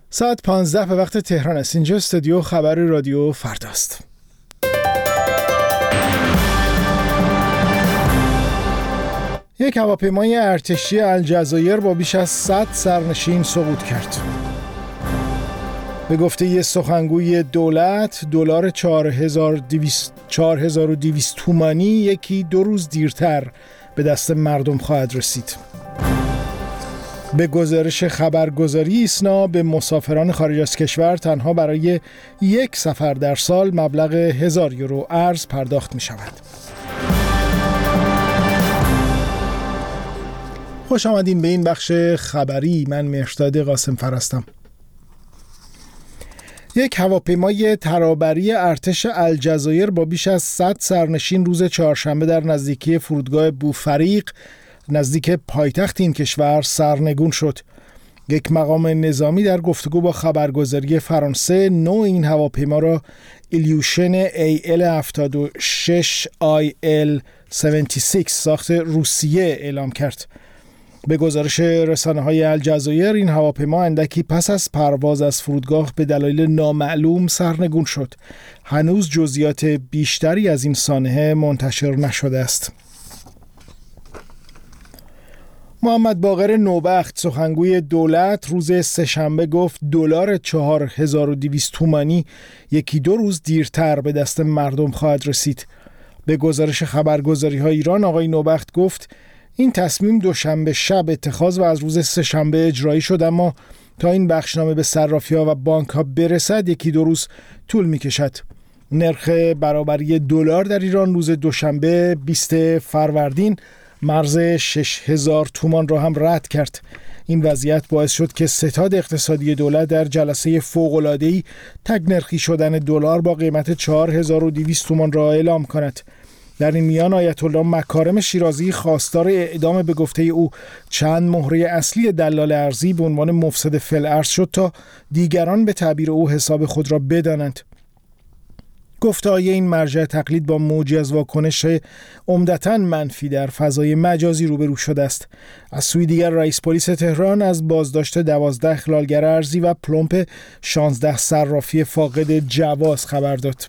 ساعت 15 به وقت تهران است. اینجا استودیو خبر رادیو فرداست. یک هواپیمای ارتشی الجزایر با بیش از 100 سرنشین سقوط کرد. به گفته یه سخنگوی دولت، دلار 4200 تومانی یکی 2 روز دیرتر به دست مردم خواهد رسید. به گزارش خبرگزاری ایسنا، به مسافران خارج از کشور تنها برای یک سفر در سال مبلغ 1000 یورو ارز پرداخت می شود. خوش آمدین به این بخش خبری. من مهرداد قاسم فر هستم. یک هواپیمای ترابری ارتش الجزایر با بیش از 100 سرنشین روز چهارشنبه در نزدیکی فرودگاه بوفریق نزدیک پایتخت این کشور سرنگون شد. یک مقام نظامی در گفتگو با خبرگزاری فرانسه نوع این هواپیما را ایلیوشن AL-76IL-76 ساخت روسیه اعلام کرد. به گزارش رسانه‌های الجزایر این هواپیما اندکی پس از پرواز از فرودگاه به دلایل نامعلوم سرنگون شد. هنوز جزئیات بیشتری از این سانحه منتشر نشده است. محمد باقر نوبخت سخنگوی دولت روز سه‌شنبه گفت دلار 4200 تومانی یکی 2 روز دیرتر به دست مردم خواهد رسید. به گزارش خبرگزاری‌های ایران آقای نوبخت گفت این تصمیم دوشنبه شب اتخاذ و از روز سه‌شنبه اجرایی شد، اما تا این بخشنامه به صرافی‌ها و بانک‌ها برسد یکی 2 روز طول می‌کشد. نرخ برابری دلار در ایران روز دوشنبه 20 فروردین مرز 6000 تومان را هم رد کرد. این وضعیت باعث شد که ستاد اقتصادی دولت در جلسه فوق‌العاده‌ای تگ‌نرخی شدن دلار با قیمت 4200 تومان را اعلام کند. در این میان آیت الله مکارم شیرازی خواستار اعدام به گفته او چند مهره اصلی دلال ارزی به عنوان مفسد فی الارض شد تا دیگران به تعبیر او حساب خود را بدانند. گفته‌های این مرجع تقلید با موجی از واکنش عمدتاً منفی در فضای مجازی روبرو شده است. از سوی دیگر رئیس پلیس تهران از بازداشت 12 اخلالگر ارزی و پلمپ 16 صرافی فاقد جواز خبر داد.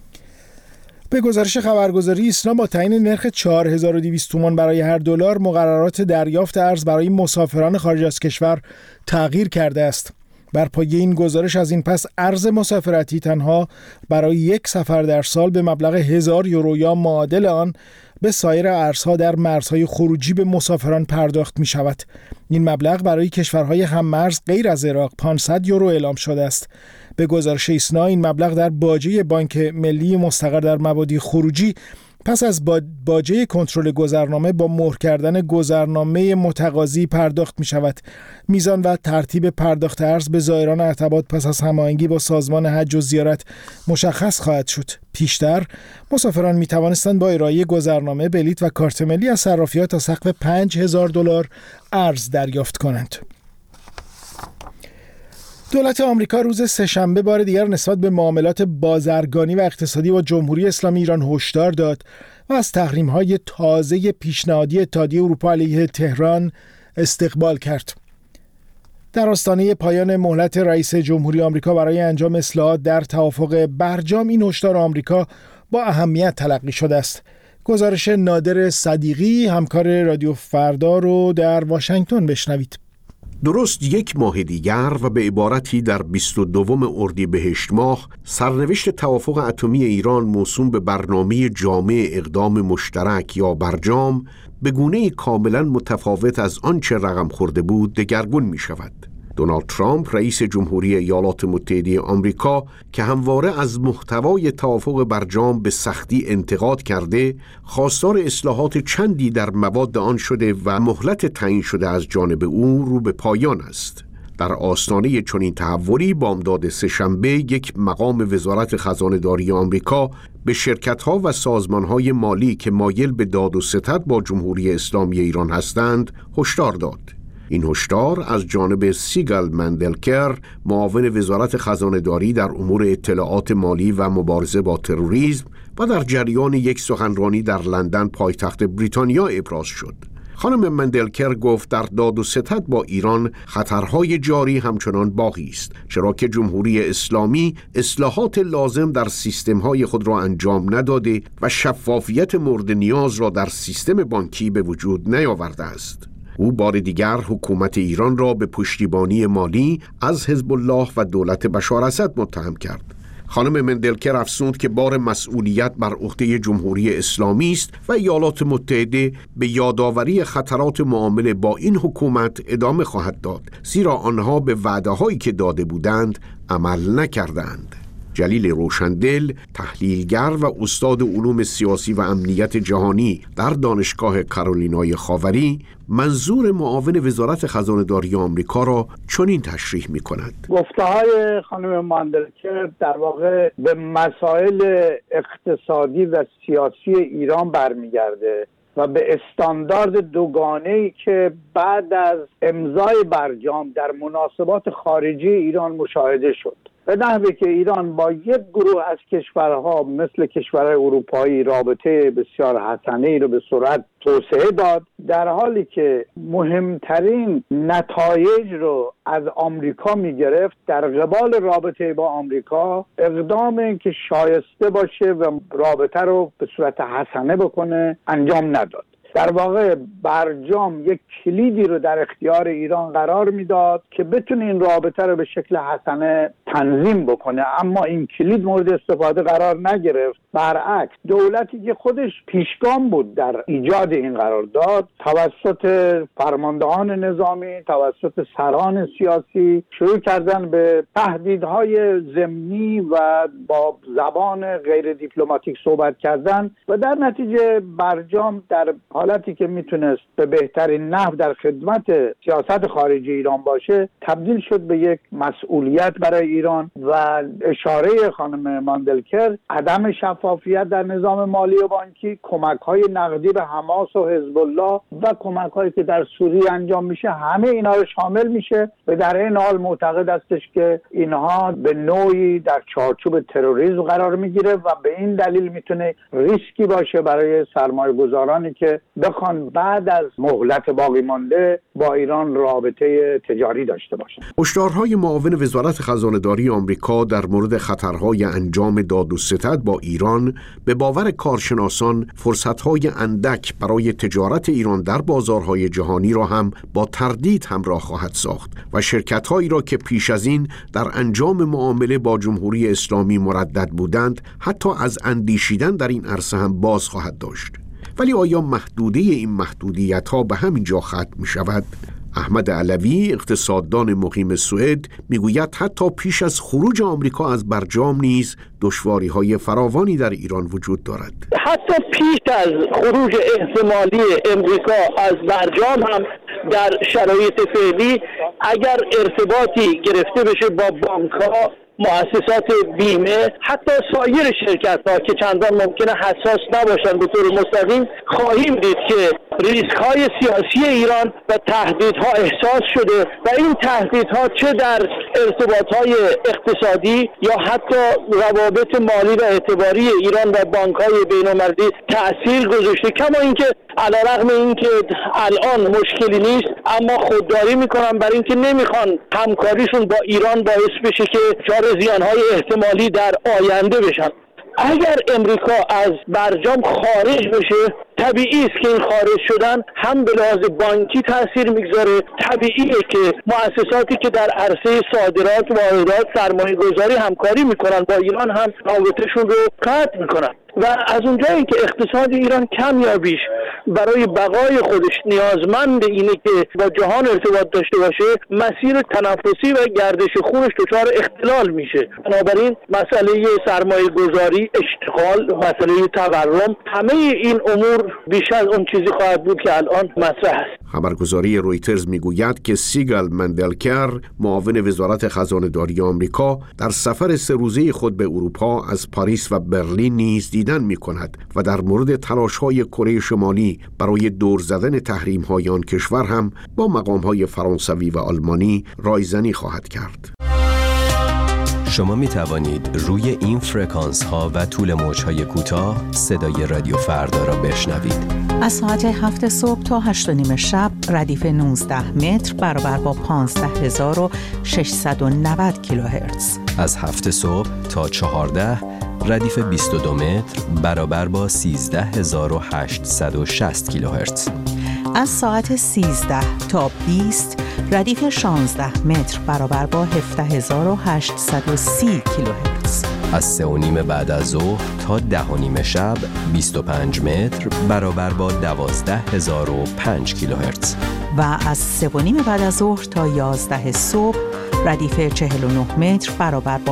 به گزارش خبرگزاری ایسنا با تعیین نرخ 4200 تومان برای هر دلار مقررات دریافت ارز برای مسافران خارج از کشور تغییر کرده است. بر پایه این گزارش از این پس ارز مسافرتی تنها برای یک سفر در سال به مبلغ 1000 یورو یا معادل آن به سایر ارزها در مرزهای خروجی به مسافران پرداخت می شود. این مبلغ برای کشورهای هم‌مرز غیر از عراق 500 یورو اعلام شده است. به گزارش ایسنا این مبلغ در باجه بانک ملی مستقر در مبادی خروجی پس از باجه کنترل گذرنامه با مهر کردن گذرنامه متقاضی پرداخت می شود. میزان و ترتیب پرداخت ارز به زائران ارتباط پس از هماهنگی با سازمان حج و زیارت مشخص خواهد شد. پیشتر مسافران می توانستند با ارائه گذرنامه، بلیط و کارت ملی از صرافی‌ها تا سقف 5000 دلار ارز دریافت کنند. دولت آمریکا روز سه‌شنبه بار دیگر نسبت به معاملات بازرگانی و اقتصادی با جمهوری اسلامی ایران هشدار داد و از تحریم‌های تازه پیشنهادی اتحادیه اروپا علیه تهران استقبال کرد. در آستانه پایان مهلت رئیس جمهوری آمریکا برای انجام اصلاحات در توافق برجام این هشدار آمریکا با اهمیت تلقی شده است. گزارش نادر صدیقی همکار رادیو فردا رو در واشنگتن بشنوید. درست یک ماه دیگر و به عبارتی در 22 اردیبهشت ماه سرنوشت توافق اتمی ایران موسوم به برنامه جامع اقدام مشترک یا برجام به گونه‌ای کاملا متفاوت از آنچه رقم خورده بود دگرگون می شود. دونالد ترامپ رئیس جمهوری ایالات متحده آمریکا که همواره از محتوای توافق برجام به سختی انتقاد کرده، خواستار اصلاحات چندی در مواد آن شده و مهلت تعیین شده از جانب او رو به پایان است. در آستانه چنین تحولی بامداد سه‌شنبه یک مقام وزارت خزانه‌داری آمریکا به شرکت‌ها و سازمان‌های مالی که مایل به داد و ستد با جمهوری اسلامی ایران هستند هشدار داد. این هشدار از جانب سیگال مندلکر، معاون وزارت خزانه‌داری در امور اطلاعات مالی و مبارزه با تروریسم و در جریان یک سخنرانی در لندن پایتخت بریتانیا ابراز شد. خانم مندلکر گفت در داد و ستد با ایران خطرهای جاری همچنان باقی است، چرا که جمهوری اسلامی اصلاحات لازم در سیستم‌های خود را انجام نداده و شفافیت مورد نیاز را در سیستم بانکی به وجود نیاورده است. او بار دیگر حکومت ایران را به پشتیبانی مالی از حزب الله و دولت بشار اسد متهم کرد. خانم مندلکر افزود که بار مسئولیت بر عهده جمهوری اسلامی است و ایالات متحده به یادآوری خطرات معامله با این حکومت ادامه خواهد داد، زیرا آنها به وعده‌هایی که داده بودند عمل نکردند. جلیل روشندل، تحلیلگر و استاد علوم سیاسی و امنیت جهانی در دانشگاه کارولینای خاوری، منظور معاون وزارت خزانه‌داری آمریکا را چنین تشریح می‌کند. گفته‌های خانم مندلکر در واقع به مسائل اقتصادی و سیاسی ایران برمیگرده و به استاندارد دوگانه‌ای که بعد از امضای برجام در مناسبات خارجی ایران مشاهده شد، به نحوی که ایران با یک گروه از کشورها مثل کشورهای اروپایی رابطه بسیار حسنه‌ای رو به سرعت توسعه داد، در حالی که مهمترین نتایج رو از آمریکا می‌گرفت، در قبال رابطه با آمریکا اقدام این که شایسته باشه و رابطه رو به صورت حسنه بکنه انجام نداد. در واقع برجام یک کلیدی رو در اختیار ایران قرار میداد که بتونه این رابطه رو به شکل حسنه تنظیم بکنه، اما این کلید مورد استفاده قرار نگرفت. برعکس دولتی که خودش پیشگام بود در ایجاد این قرارداد، توسط فرماندهان نظامی، توسط سران سیاسی شروع کردن به تهدیدهای ضمنی و با زبان غیر دیپلماتیک صحبت کردن و در نتیجه برجام در حالتی که میتونست به بهترین نحو در خدمت سیاست خارجی ایران باشه تبدیل شد به یک مسئولیت برای ایران و اشاره خانم مندلکر عدم شفافیت در نظام مالی و بانکی، کمک‌های نقدی به حماس و حزب الله و کمک‌هایی که در سوریه انجام میشه، همه اینا رو شامل میشه و در این حال معتقد استش که اینها به نوعی در چارچوب تروریسم قرار میگیره و به این دلیل میتونه ریسکی باشه برای سرمایه‌گذارانی که بخوان بعد از مهلت باقی مانده با ایران رابطه تجاری داشته باشند. هشدارهای معاون وزارت خزانه‌داری آمریکا در مورد خطرهای انجام داد و ستد با ایران به باور کارشناسان فرصتهای اندک برای تجارت ایران در بازارهای جهانی را هم با تردید همراه خواهد ساخت و شرکت‌هایی را که پیش از این در انجام معامله با جمهوری اسلامی مردد بودند حتی از اندیشیدن در این عرصه هم باز خواهد داشت. ولی آیا محدوده این محدودیت‌ها به همین جا ختم می‌شود؟ احمد علوی، اقتصاددان مقیم سوئد، میگوید حتی پیش از خروج آمریکا از برجام نیز دشواری‌های فراوانی در ایران وجود دارد. حتی پیش از خروج احتمالی آمریکا از برجام هم در شرایط فعلی اگر ارتباطی گرفته بشه با بانک‌ها، مؤسسات بیمه، حتی سایر شرکت‌ها که چندان ممکنه حساس نباشند به طور مستقیم، خواهیم دید که ریسک‌های سیاسی ایران و تهدیدها احساس شده و این تهدیدها چه در ارتباط‌های اقتصادی یا حتی روابط مالی و اعتباری ایران و بانک‌های بین‌المللی تأثیر گذاشته. کما اینکه علیرغم اینکه الان مشکلی نیست، اما خودداری میکنن برای اینکه نمیخوان همکاریشون با ایران باعث بشه که دچار زیانهای احتمالی در آینده بشن. اگر امریکا از برجام خارج بشه، طبیعی است که این خارج شدن هم به لحاظ بانکی تاثیر میگذاره. طبیعیه که مؤسساتی که در عرصه صادرات، واردات، سرمایه‌گذاری همکاری میکنن با ایران هم رابطه‌شون رو قطع میکنن و از اونجایی که اقتصاد ایران کمیابیش برای بقای خودش نیازمند اینه که با جهان ارتباط داشته باشه، مسیر تنفسی و گردش خونش دچار اختلال میشه. بنابراین مسئله سرمایه گذاری، اشتغال، مسئله تورم، همه این امور بیش از اون چیزی خواهد بود که الان مطرح است. خبرگزاری رویترز میگوید که سیگل مندلکر، معاون وزارت خزانه‌داری آمریکا، در سفر 3 روزه خود به اروپا از پاریس و برلین نیز دیدن می‌کند و در مورد تلاش‌های کره شمالی برای دور زدن تحریم‌های آن کشور هم با مقام‌های فرانسوی و آلمانی رایزنی خواهد کرد. شما می توانید روی این فرکانس ها و طول موج های کوتاه صدای رادیو فردا را بشنوید. از ساعت 7 صبح تا 8 و نیم شب ردیف 19 متر برابر با 15690 کیلوهرتز. از 7 صبح تا 14 ردیف 22 متر برابر با 13860 کیلوهرتز. از ساعت 13 تا 20 ردیف 16 متر برابر با 17830 کیلوهرتز. از 3 و نیم بعد از ظهر تا 10 و نیم شب 25 متر برابر با 12005 کیلوهرتز. و از 3 و نیم بعد از ظهر تا 11 صبح ردیف 49 متر برابر با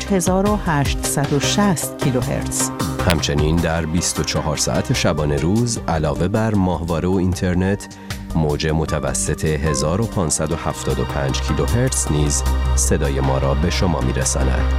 5860 کیلوهرتز. همچنین در 24 ساعت شبانه روز علاوه بر ماهواره و اینترنت موج متوسط 1575 کیلوهرتز نیز صدای ما را به شما می‌رساند.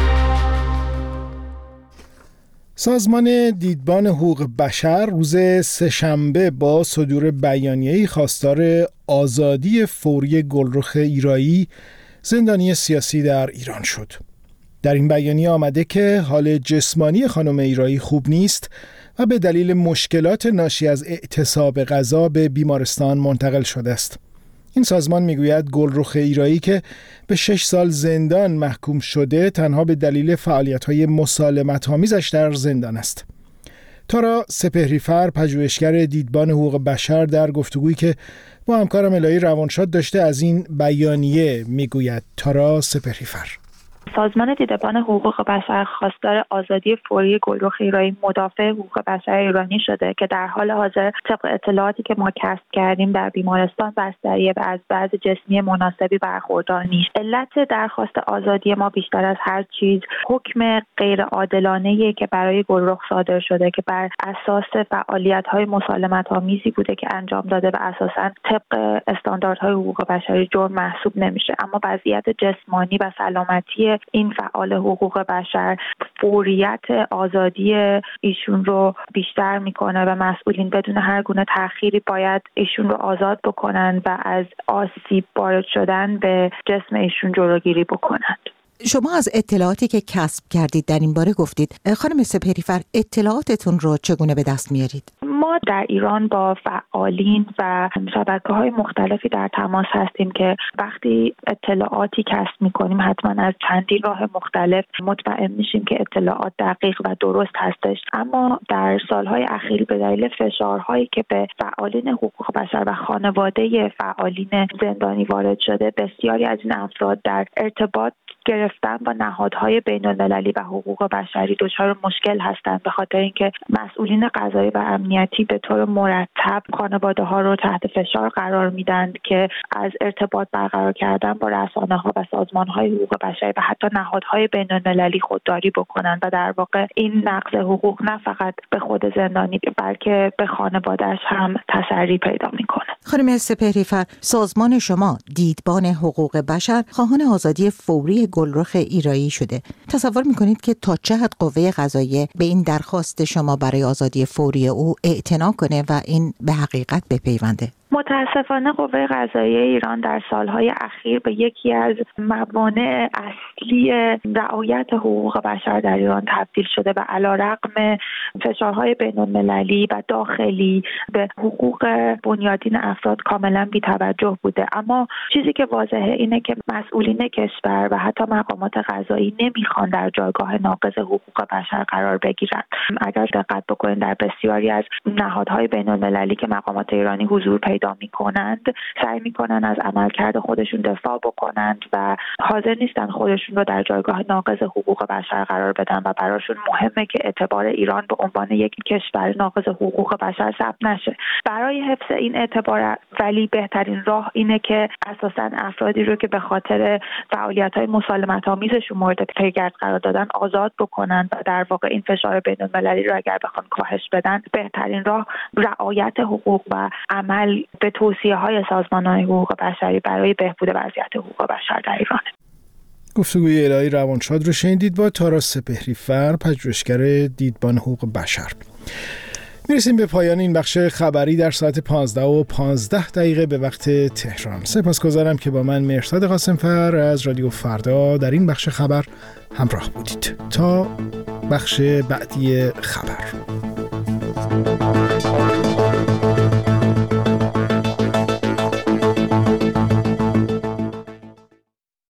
سازمان دیدبان حقوق بشر روز سه‌شنبه با صدور بیانیه‌ای خواستار آزادی فوری گلرخ ایرایی، زندانی سیاسی در ایران شد. در این بیانیه آمده که حال جسمانی خانم ایرایی خوب نیست و به دلیل مشکلات ناشی از اعتصاب غذا به بیمارستان منتقل شده است. این سازمان میگوید گلرخ ایرایی که به 6 سال زندان محکوم شده تنها به دلیل فعالیت‌های مسالمت‌آمیزش در زندان است. تارا سپهریفر، پژوهشگر دیدبان حقوق بشر، در گفتگویی که با همکارم الهی روانشاد داشته از این بیانیه میگوید. تارا سپهریفر: سازمان دیدبان حقوق بشر خواستار آزادی فوری گلرخ ایرایی، مدافع حقوق بشر ایرانی شده که در حال حاضر طبق اطلاعاتی که ما کسب کردیم در بیمارستان بستریه و از بعض جسمی مناسبی برخوردار نیست. علت درخواست آزادی ما بیشتر از هر چیز حکم غیر عادلانه‌ای که برای گلرخ صادر شده که بر اساس فعالیت‌های مسالمت‌آمیزی بوده که انجام داده و اساساً طبق استانداردهای حقوق بشری جرم محسوب نمیشه، اما وضعیت جسمانی و سلامتی این فعال حقوق بشر فوریت آزادی ایشون رو بیشتر میکنه و مسئولین بدون هر گونه تأخیری باید ایشون رو آزاد بکنن و از آسیب وارد شدن به جسم ایشون جلوگیری بکنند. شما از اطلاعاتی که کسب کردید در این باره گفتید. خانم سپهریفر، اطلاعاتتون رو چگونه به دست میارید؟ ما در ایران با فعالین و شبکه‌های مختلفی در تماس هستیم که وقتی اطلاعاتی کسب می‌کنیم حتما از چندین راه مختلف مطمئن میشیم که اطلاعات دقیق و درست هستش. اما در سالهای اخیر به دلیل فشارهایی که به فعالین حقوق بشر و خانواده فعالین زندانی وارد شده، بسیاری از این افراد در ارتباط گرفتن با نهادهای بین‌المللی و حقوق بشری دچار مشکل هستند، به خاطر اینکه مسئولین قضایی و امنیتی به طور مرتب خانواده‌ها رو تحت فشار قرار میدن که از ارتباط برقرار کردن با رسانه‌ها و سازمان‌های حقوق بشری و حتی نهادهای بین‌المللی خودداری بکنن و در واقع این نقض حقوق نه فقط به خود زندانی بلکه به خانواده‌اش هم تسری پیدا میکنه. خانم سپهریفر، سازمان شما دیدبان حقوق بشر خواهان آزادی فوری گلرخ ایرایی شده. تصور میکنید که تا چه حد قوه قضاییه به این درخواست شما برای آزادی فوری او اعتنا کنه و این به حقیقت بپیونده؟ متاسفانه قوه قضاییه ایران در سالهای اخیر به یکی از موانع اصلی رعایت حقوق بشر در ایران تبدیل شده و علیرغم فشارهای بین‌المللی و داخلی به حقوق بنیادین افراد کاملا بی‌توجه بوده. اما چیزی که واضحه اینه که مسئولین کشور و حتی مقامات قضایی نمیخوان در جایگاه ناقض حقوق بشر قرار بگیرن. اگر دقت بکنید در بسیاری از نهادهای بین‌المللی که مقامات ایرانی حضور پیدا میکنند، سعی میکنن از عملکرد خودشون دفاع بکنند و حاضر نیستن خودشون رو در جایگاه ناقض حقوق بشر قرار بدن و براشون مهمه که اعتبار ایران به عنوان یک کشور ناقض حقوق بشر ثبت نشه. برای حفظ این اعتبار ولی بهترین راه اینه که اساساً افرادی رو که به خاطر فعالیت‌های مسالمت‌آمیزشون مورد پیگرد قرار دادن آزاد بکنن و در واقع این فشار بین‌المللی رو اگر بخوان کاهش بدن، بهترین راه رعایت حقوق و عمل به توصیه‌های سازمان‌های حقوق بشری برای بهبود وضعیت حقوق بشر در ایران. گفتگوی الهی روانشاد رو شنیدید با تارا سپهریفر، پژوهشگر دیدبان حقوق بشر. میرسیم به پایان این بخش خبری در ساعت 15:15 به وقت تهران. سپاسگزارم که با من مهرزاد قاسمفر از رادیو فردا در این بخش خبر همراه بودید. تا بخش بعدی خبر.